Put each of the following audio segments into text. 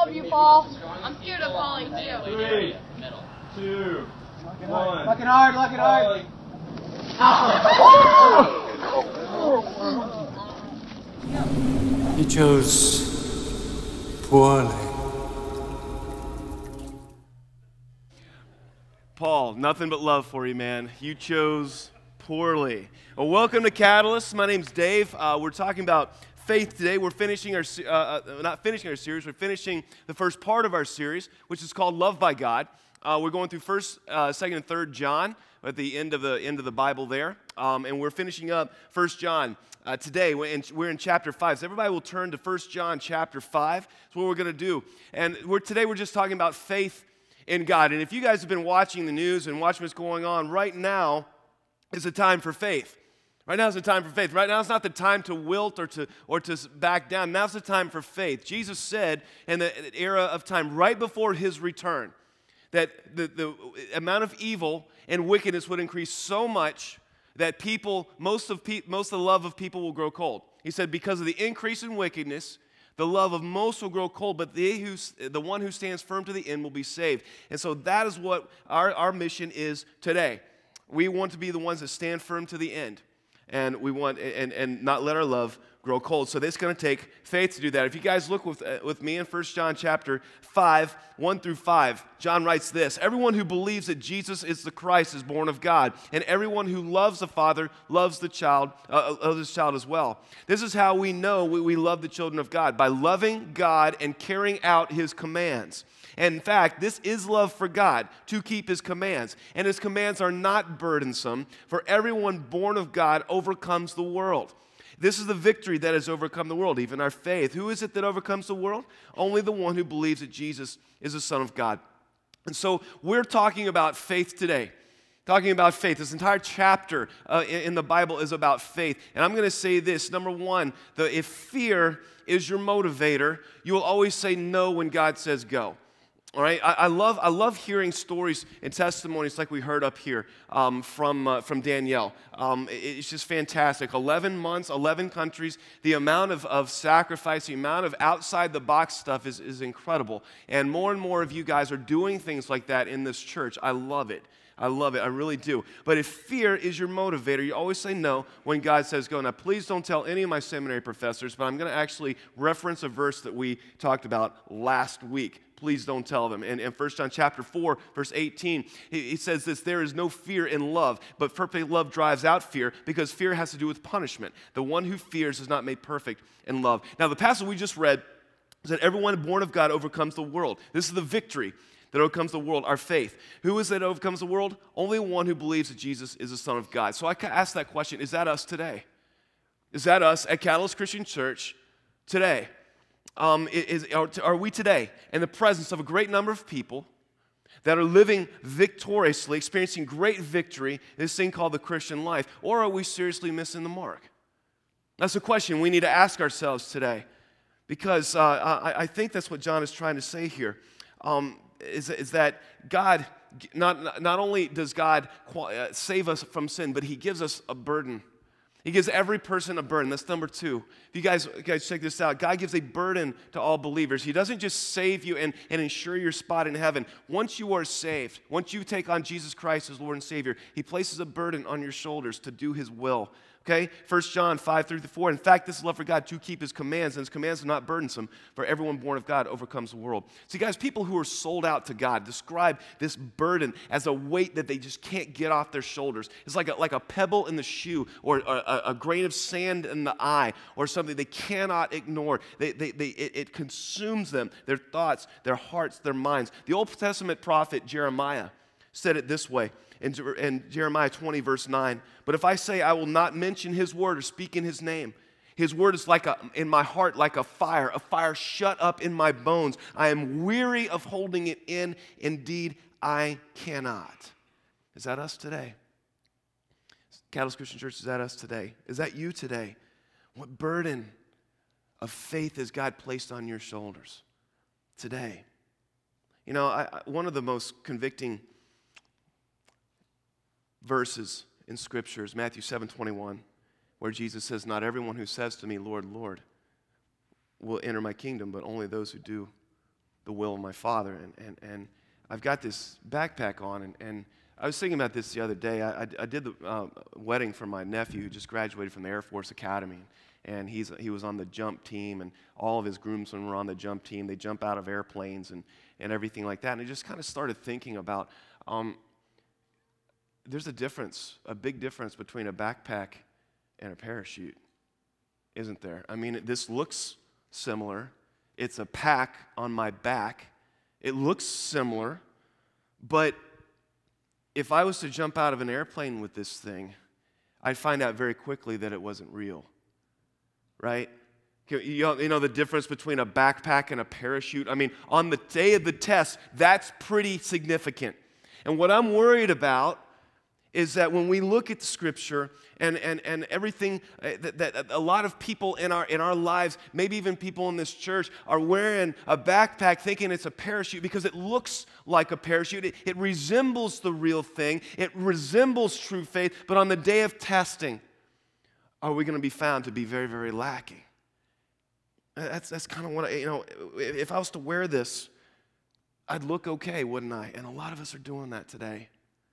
love you, Paul. I'm scared of falling too. 3, 2, 1. Lock it hard, lock it hard. You chose poorly. Paul, nothing but love for you, man. You chose poorly. Well, welcome to Catalyst. My name's Dave. We're talking about faith today. We're finishing our, not finishing our series, we're finishing the first part of our series, which is called Love by God. We're going through 1st, 2nd, and 3rd John at the end of the Bible there, and we're finishing up 1 John today. We're in chapter 5. So everybody will turn to 1 John chapter 5. That's what we're going to do. And today we're just talking about faith in God. And if you guys have been watching the news and watching what's going on, right now is a time for faith. Right now is the time for faith. Right now is not the time to wilt or to back down. Now's the time for faith. Jesus said in the era of time right before his return that the amount of evil and wickedness would increase so much that most of the love of people will grow cold. He said because of the increase in wickedness, the love of most will grow cold, but the one who stands firm to the end will be saved. And so that is what our mission is today. We want to be the ones that stand firm to the end. And we want and not let our love grow cold. So it's going to take faith to do that. If you guys look with me in 1 John chapter 5, 1 through 5, John writes this: everyone who believes that Jesus is the Christ is born of God, and everyone who loves the Father loves his child as well. This is how we know we love the children of God, by loving God and carrying out his commands. And in fact, this is love for God, to keep his commands. And his commands are not burdensome, for everyone born of God overcomes the world. This is the victory that has overcome the world, even our faith. Who is it that overcomes the world? Only the one who believes that Jesus is the Son of God. And so we're talking about faith today. Talking about faith. This entire chapter in the Bible is about faith. And I'm going to say this. Number one, if fear is your motivator, you will always say no when God says go. All right, I love hearing stories and testimonies like we heard up here from Danielle. It's just fantastic. 11 months, 11 countries. The amount of sacrifice, the amount of outside the box stuff is incredible. And more of you guys are doing things like that in this church. I love it. I love it. I really do. But if fear is your motivator, you always say no when God says go. Now, please don't tell any of my seminary professors, but I'm going to actually reference a verse that we talked about last week. Please don't tell them. In 1 John chapter 4, verse 18, he says this: there is no fear in love, but perfect love drives out fear, because fear has to do with punishment. The one who fears is not made perfect in love. Now, the passage we just read is that everyone born of God overcomes the world. This is the victory that overcomes the world, our faith. Who is it that overcomes the world? Only one who believes that Jesus is the Son of God. So I can ask that question: is that us today? Is that us at Catalyst Christian Church today? Are we today in the presence of a great number of people that are living victoriously, experiencing great victory in this thing called the Christian life? Or are we seriously missing the mark? That's a question we need to ask ourselves today, because I think that's what John is trying to say here. Is that God, not only does God save us from sin, but he gives us a burden. He gives every person a burden. That's number two. If you guys check this out, God gives a burden to all believers. He doesn't just save you and ensure your spot in heaven. Once you are saved, once you take on Jesus Christ as Lord and Savior, he places a burden on your shoulders to do his will. Okay, 1 John 5 through 4. In fact, this is love for God, to keep his commands, and his commands are not burdensome, for everyone born of God overcomes the world. See, guys, people who are sold out to God describe this burden as a weight that they just can't get off their shoulders. It's like a pebble in the shoe, or a grain of sand in the eye, or something they cannot ignore. It consumes them, their thoughts, their hearts, their minds. The Old Testament prophet Jeremiah said it this way in Jeremiah 20, verse 9. But if I say I will not mention his word or speak in his name, his word is in my heart like a fire shut up in my bones. I am weary of holding it in. Indeed, I cannot. Is that us today? Catalyst Christian Church, is that us today? Is that you today? What burden of faith has God placed on your shoulders today? You know, one of the most convicting verses in Scripture is Matthew 7:21, where Jesus says, not everyone who says to me, Lord, Lord, will enter my kingdom, but only those who do the will of my Father. And I've got this backpack on, and I was thinking about this the other day. I did the wedding for my nephew who just graduated from the Air Force Academy, and he was on the jump team, and all of his groomsmen were on the jump team. They jump out of airplanes and everything like that. And I just kind of started thinking about there's a big difference between a backpack and a parachute, isn't there? I mean, this looks similar. It's a pack on my back. It looks similar, but if I was to jump out of an airplane with this thing, I'd find out very quickly that it wasn't real, right? You know the difference between a backpack and a parachute? I mean, on the day of the test, that's pretty significant. And what I'm worried about is that when we look at the Scripture and everything that a lot of people in our lives, maybe even people in this church, are wearing a backpack thinking it's a parachute because it looks like a parachute. It resembles the real thing. It resembles true faith. But on the day of testing, are we going to be found to be very, very lacking? That's kind of what if I was to wear this, I'd look okay, wouldn't I? And a lot of us are doing that today.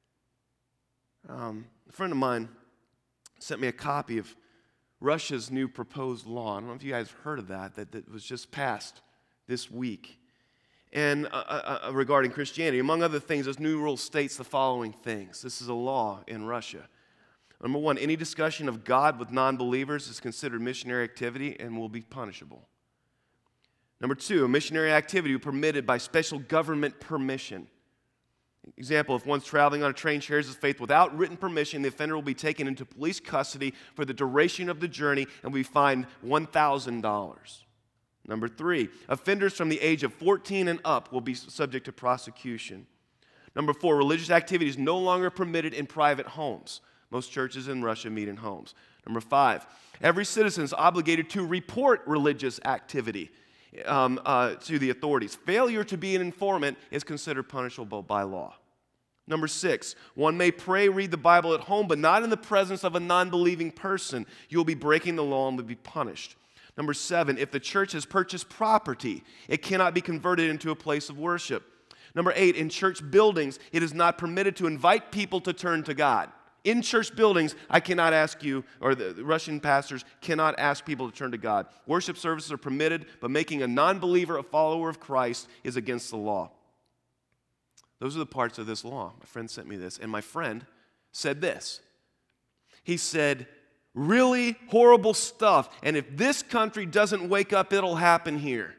A friend of mine sent me a copy of Russia's new proposed law. I don't know if you guys have heard of that was just passed this week. And regarding Christianity, among other things, this new rule states the following things. This is a law in Russia. Number one, any discussion of God with non-believers is considered missionary activity and will be punishable. Number two, a missionary activity permitted by special government permission. Example, if one's traveling on a train, shares his faith without written permission, the offender will be taken into police custody for the duration of the journey and will be fined $1,000. Number three, offenders from the age of 14 and up will be subject to prosecution. Number four, religious activity is no longer permitted in private homes. Most churches in Russia meet in homes. Number five, every citizen is obligated to report religious activity to the authorities. Failure to be an informant is considered punishable by law. Number six, one may pray, read the Bible at home, but not in the presence of a non-believing person. You will be breaking the law and will be punished. Number seven, if the church has purchased property, it cannot be converted into a place of worship. Number eight, in church buildings, it is not permitted to invite people to turn to God. In church buildings, I cannot ask you, or the Russian pastors cannot ask people to turn to God. Worship services are permitted, but making a non-believer a follower of Christ is against the law. Those are the parts of this law. My friend sent me this, and my friend said this. He said, really horrible stuff, and if this country doesn't wake up, it'll happen here.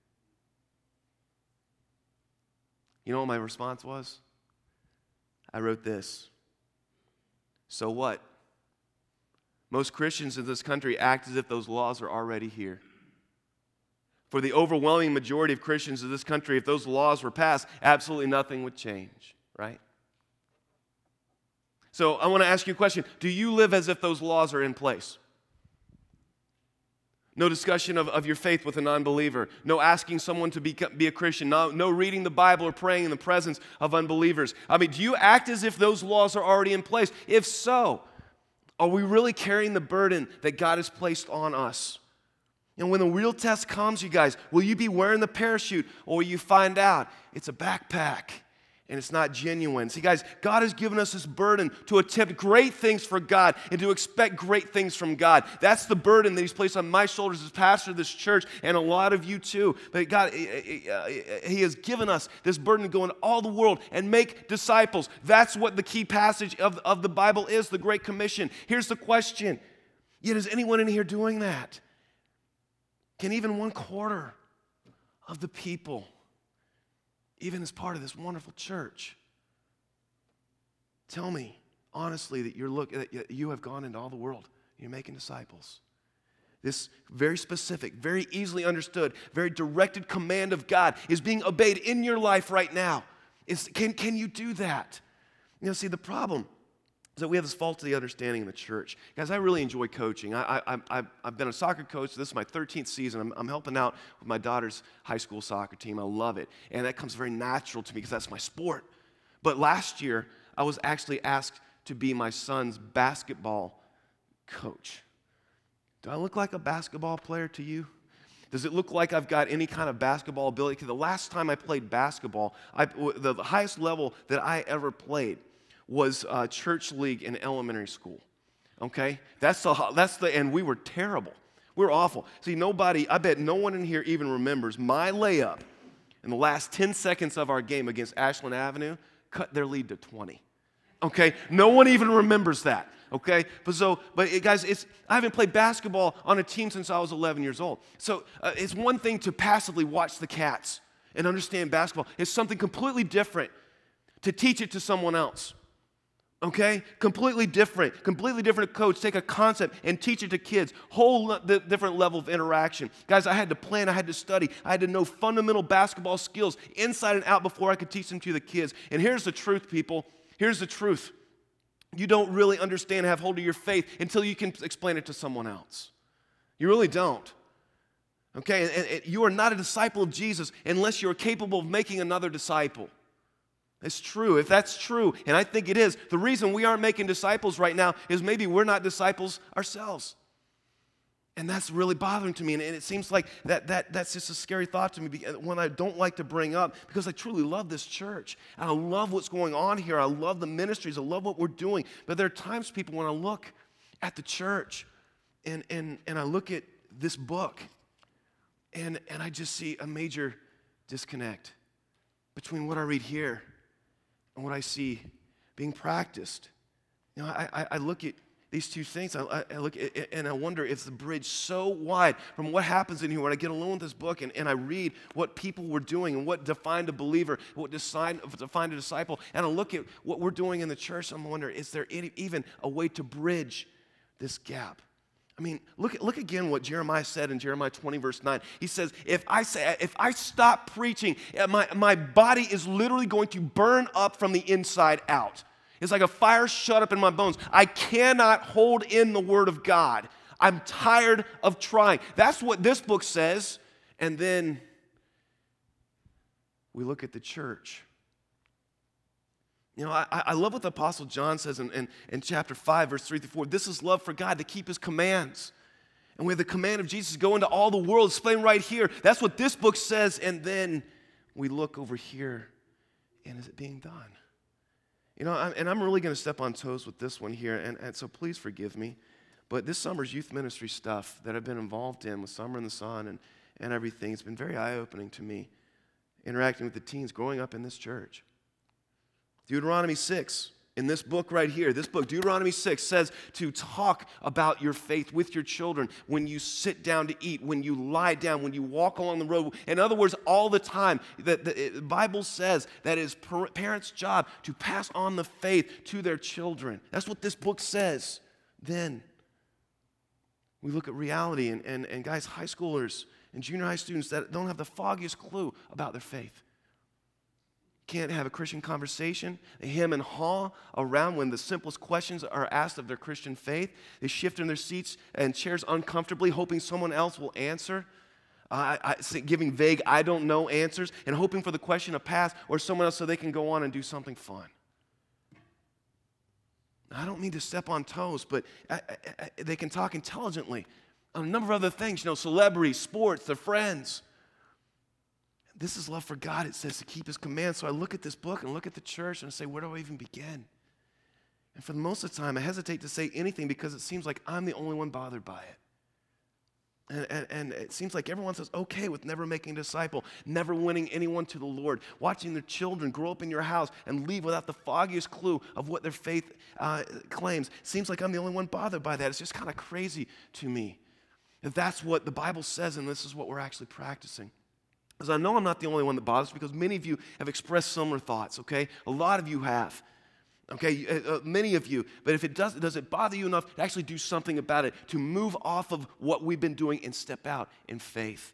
You know what my response was? I wrote this. So what? Most Christians in this country act as if those laws are already here. For the overwhelming majority of Christians in this country, if those laws were passed, absolutely nothing would change, right? So I want to ask you a question. Do you live as if those laws are in place? No discussion of your faith with a non-believer. No asking someone to be a Christian. No reading the Bible or praying in the presence of unbelievers. I mean, do you act as if those laws are already in place? If so, are we really carrying the burden that God has placed on us? And when the real test comes, you guys, will you be wearing the parachute, or will you find out it's a backpack and it's not genuine? See, guys, God has given us this burden to attempt great things for God and to expect great things from God. That's the burden that He's placed on my shoulders as pastor of this church, and a lot of you too. But God, He has given us this burden to go into all the world and make disciples. That's what the key passage of the Bible is, the Great Commission. Here's the question. Yet is anyone in here doing that? Can even 1/4 of the people, even as part of this wonderful church, tell me honestly that you have gone into all the world and you're making disciples? This very specific, very easily understood, very directed command of God is being obeyed in your life right now. Can you do that? You know, see, the problem is that we have this faulty understanding in the church. Guys, I really enjoy coaching. I've been a soccer coach. This is my 13th season. I'm helping out with my daughter's high school soccer team. I love it. And that comes very natural to me because that's my sport. But last year, I was actually asked to be my son's basketball coach. Do I look like a basketball player to you? Does it look like I've got any kind of basketball ability? The last time I played basketball, the highest level that I ever played was church league in elementary school. Okay? And we were terrible. We were awful. See, I bet no one in here even remembers my layup in the last 10 seconds of our game against Ashland Avenue cut their lead to 20. Okay? No one even remembers that. Okay? Guys, I haven't played basketball on a team since I was 11 years old. So it's one thing to passively watch the Cats and understand basketball. It's something completely different to teach it to someone else. Okay? Completely different coach. Take a concept and teach it to kids. Different level of interaction. Guys, I had to plan, I had to study, I had to know fundamental basketball skills inside and out before I could teach them to the kids. And here's the truth, people. Here's the truth. You don't really understand and have hold of your faith until you can explain it to someone else. You really don't. Okay? And you are not a disciple of Jesus unless you're capable of making another disciple. It's true. If that's true, and I think it is, the reason we aren't making disciples right now is maybe we're not disciples ourselves. And that's really bothering to me. And it seems like that's just a scary thought to me, one I don't like to bring up, because I truly love this church. And I love what's going on here. I love the ministries. I love what we're doing. But there are times, people, when I look at the church and I look at this book and I just see a major disconnect between what I read here and what I see being practiced. You know, I look at these two things, I look at, and I wonder, is the bridge so wide from what happens in here when I get alone with this book and I read what people were doing and what defined a believer, what defined a disciple, and I look at what we're doing in the church, I'm wondering, is there even a way to bridge this gap? I mean, look again what Jeremiah said in Jeremiah 20, verse 9. He says, if I stop preaching, my body is literally going to burn up from the inside out. It's like a fire shut up in my bones. I cannot hold in the Word of God. I'm tired of trying. That's what this book says. And then we look at the church. You know, I love what the Apostle John says in chapter 5, verse 3-4. This is love for God, to keep His commands. And we have the command of Jesus to go into all the world, explain right here. That's what this book says. And then we look over here, and is it being done? You know, I'm really going to step on toes with this one here, and so please forgive me. But this summer's youth ministry stuff that I've been involved in with Summer in the Sun and everything, it's been very eye-opening to me, interacting with the teens growing up in this church. Deuteronomy 6, in this book right here, this book, Deuteronomy 6, says to talk about your faith with your children when you sit down to eat, when you lie down, when you walk along the road. In other words, all the time. The Bible says that it is parents' job to pass on the faith to their children. That's what this book says. Then we look at reality, and guys, high schoolers and junior high students that don't have the foggiest clue about their faith. Can't have a Christian conversation. They hem and haw around when the simplest questions are asked of their Christian faith. They shift in their seats and chairs uncomfortably, hoping someone else will answer, giving vague I don't know answers, and hoping for the question to pass or someone else so they can go on and do something fun. I don't mean to step on toes, but they can talk intelligently on a number of other things, you know, celebrities, sports, their friends. This is love for God, it says, to keep His commands. So I look at this book and look at the church and I say, where do I even begin? And for the most of the time, I hesitate to say anything because it seems like I'm the only one bothered by it. And it seems like everyone's okay with never making a disciple, never winning anyone to the Lord, watching their children grow up in your house and leave without the foggiest clue of what their faith claims. Seems like I'm the only one bothered by that. It's just kind of crazy to me. If that's what the Bible says and this is what we're actually practicing. Because I know I'm not the only one that bothers, because many of you have expressed similar thoughts, okay? A lot of you have, okay? Many of you. But if it does it bother you enough to actually do something about it, to move off of what we've been doing and step out in faith?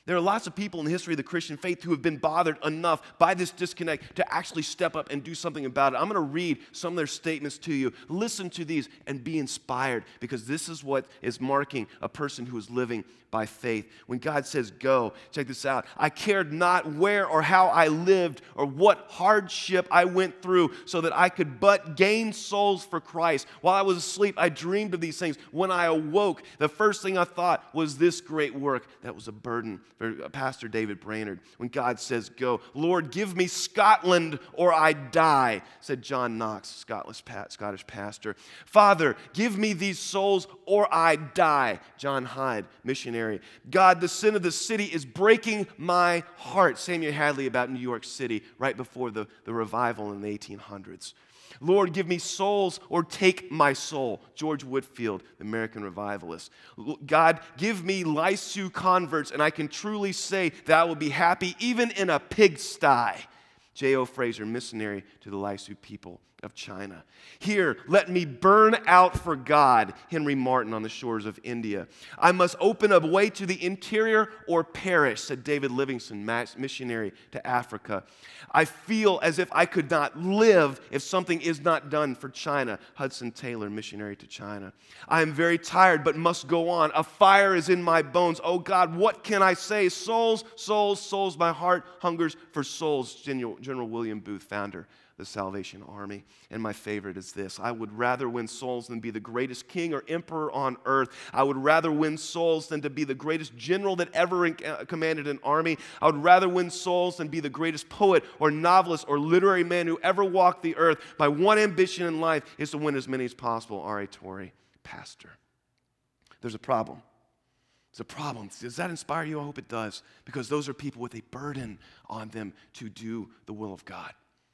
There are lots of people in the history of the Christian faith who have been bothered enough by this disconnect to actually step up and do something about it. I'm going to read some of their statements to you. Listen to these and be inspired, because this is what is marking a person who is living by faith. When God says go, check this out. I cared not where or how I lived or what hardship I went through so that I could but gain souls for Christ. While I was asleep, I dreamed of these things. When I awoke, the first thing I thought was this great work. That was a burden for Pastor David Brainerd. When God says go, Lord, give me Scotland or I die, said John Knox, Scottish pastor. Father, give me these souls or I die, John Hyde, missionary. God, the sin of the city is breaking my heart. Samuel Hadley about New York City right before the revival in the 1800s. Lord, give me souls or take my soul. George Whitefield, the American revivalist. God, give me Lisu converts, and I can truly say that I will be happy even in a pigsty. J.O. Fraser, missionary to the Lisu people of China. Here, let me burn out for God, Henry Martin on the shores of India. I must open a way to the interior or perish, said David Livingstone, missionary to Africa. I feel as if I could not live if something is not done for China, Hudson Taylor, missionary to China. I am very tired but must go on. A fire is in my bones. Oh God, what can I say? Souls, souls, souls. My heart hungers for souls. General William Booth, founder the Salvation Army. And my favorite is this: I would rather win souls than be the greatest king or emperor on earth. I would rather win souls than to be the greatest general that ever commanded an army. I would rather win souls than be the greatest poet or novelist or literary man who ever walked the earth. My one ambition in life is to win as many as possible. R.A. Torrey, pastor. There's a problem. There's a problem. Does that inspire you? I hope it does, because those are people with a burden on them to do the will of God.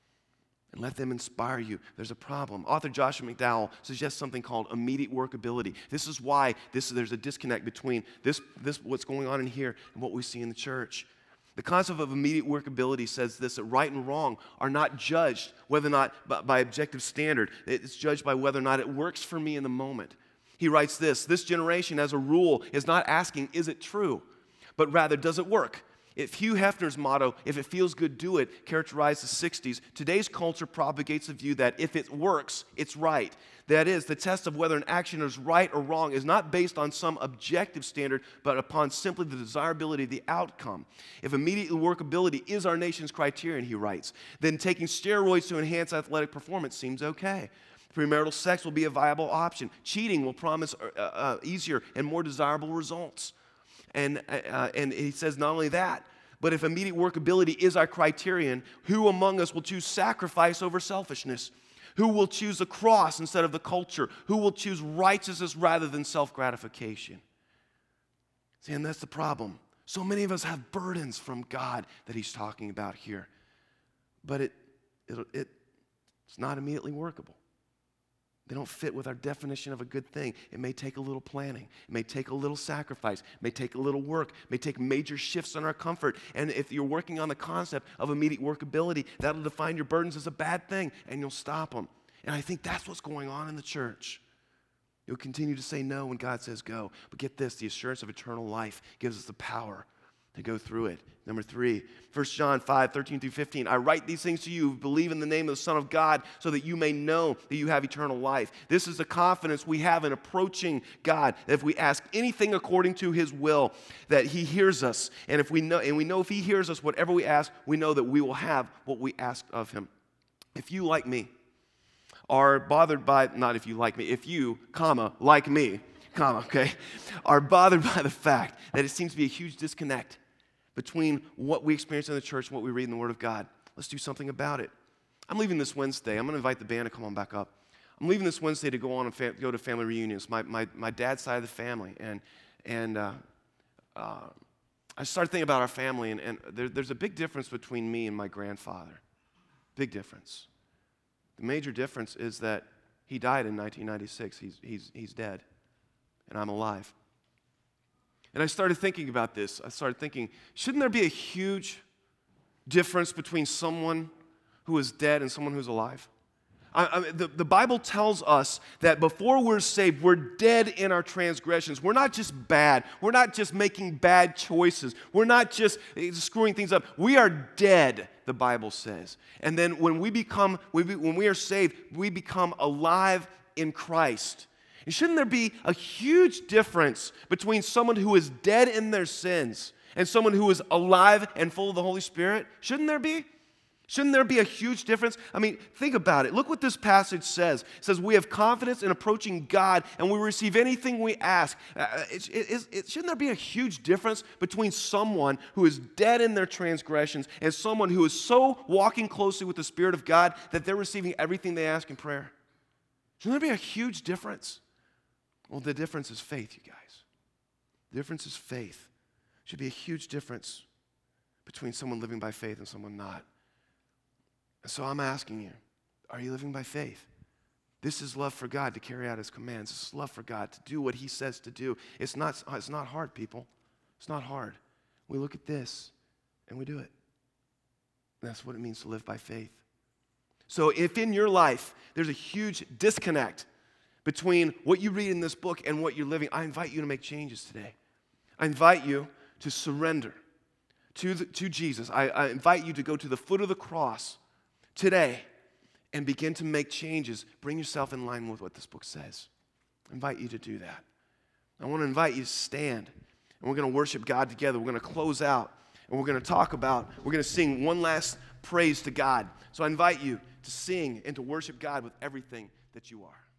And let them inspire you. There's a problem. Author Joshua McDowell suggests something called immediate workability. This is why there's a disconnect between this what's going on in here and what we see in the church. The concept of immediate workability says this: that right and wrong are not judged whether or not by objective standard. It's judged by whether or not it works for me in the moment. He writes this generation, as a rule, is not asking, is it true? But rather, does it work? If Hugh Hefner's motto, if it feels good, do it, characterized the 60s, today's culture propagates a view that if it works, it's right. That is, the test of whether an action is right or wrong is not based on some objective standard, but upon simply the desirability of the outcome. If immediate workability is our nation's criterion, he writes, then taking steroids to enhance athletic performance seems okay. Premarital sex will be a viable option. Cheating will promise easier and more desirable results. And he says not only that, but if immediate workability is our criterion, who among us will choose sacrifice over selfishness? Who will choose the cross instead of the culture? Who will choose righteousness rather than self-gratification? See, and that's the problem. So many of us have burdens from God that he's talking about here. But it's not immediately workable. They don't fit with our definition of a good thing. It may take a little planning. It may take a little sacrifice. It may take a little work. It may take major shifts in our comfort. And if you're working on the concept of immediate workability, that'll define your burdens as a bad thing, and you'll stop them. And I think that's what's going on in the church. You'll continue to say no when God says go. But get this, the assurance of eternal life gives us the power to go through it. Number 3, 1 John 5, 13 through 15. I write these things to you who believe in the name of the Son of God so that you may know that you have eternal life. This is the confidence we have in approaching God. That if we ask anything according to his will, that he hears us. And if we know if he hears us, whatever we ask, we know that we will have what we ask of him. If you, like me, are bothered by, not if you like me, if you, like me, okay, are bothered by the fact that it seems to be a huge disconnect between what we experience in the church and what we read in the Word of God. Let's do something about it. I'm leaving this Wednesday. I'm going to invite the band to come on back up. I'm leaving this Wednesday to go on and go to family reunions, my dad's side of the family. And I started thinking about our family, and there's a big difference between me and my grandfather. Big difference. The major difference is that he died in 1996. He's dead, and I'm alive. And I started thinking about this. I started thinking, shouldn't there be a huge difference between someone who is dead and someone who's alive? The Bible tells us that before we're saved, we're dead in our transgressions. We're not just bad. We're not just making bad choices. We're not just screwing things up. We are dead, the Bible says. And then when we are saved, we become alive in Christ. And shouldn't there be a huge difference between someone who is dead in their sins and someone who is alive and full of the Holy Spirit? Shouldn't there be? Shouldn't there be a huge difference? I mean, think about it. Look what this passage says. It says, we have confidence in approaching God and we receive anything we ask. Shouldn't there be a huge difference between someone who is dead in their transgressions and someone who is so walking closely with the Spirit of God that they're receiving everything they ask in prayer? Shouldn't there be a huge difference? Well, the difference is faith, you guys. The difference is faith. Should be a huge difference between someone living by faith and someone not. And so I'm asking you, are you living by faith? This is love for God to carry out His commands. This is love for God to do what He says to do. It's not hard, people. It's not hard. We look at this and we do it. And that's what it means to live by faith. So if in your life there's a huge disconnect between what you read in this book and what you're living, I invite you to make changes today. I invite you to surrender to Jesus. I invite you to go to the foot of the cross today and begin to make changes. Bring yourself in line with what this book says. I invite you to do that. I want to invite you to stand, and we're going to worship God together. We're going to close out, and we're going to sing one last praise to God. So I invite you to sing and to worship God with everything that you are.